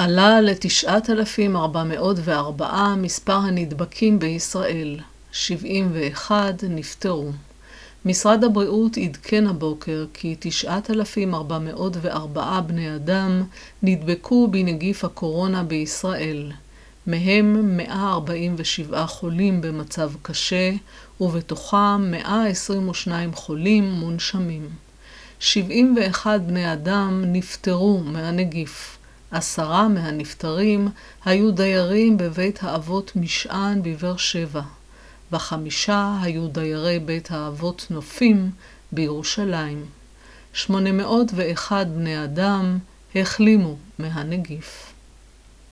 עלה ל-9,404 מספר הנדבקים בישראל, 71 נפטרו. משרד הבריאות עדכן הבוקר כי 9,404 בני אדם נדבקו בנגיף הקורונה בישראל, מהם 147 חולים במצב קשה, ובתוכם 122 חולים מונשמים. 71 בני אדם נפטרו מהנגיף. 10 מהנפטרים היו דיירים בבית האבות משען בבאר שבע, ו5 היו דיירי בית האבות נופים בירושלים. 801 בני אדם החלימו מהנגיף.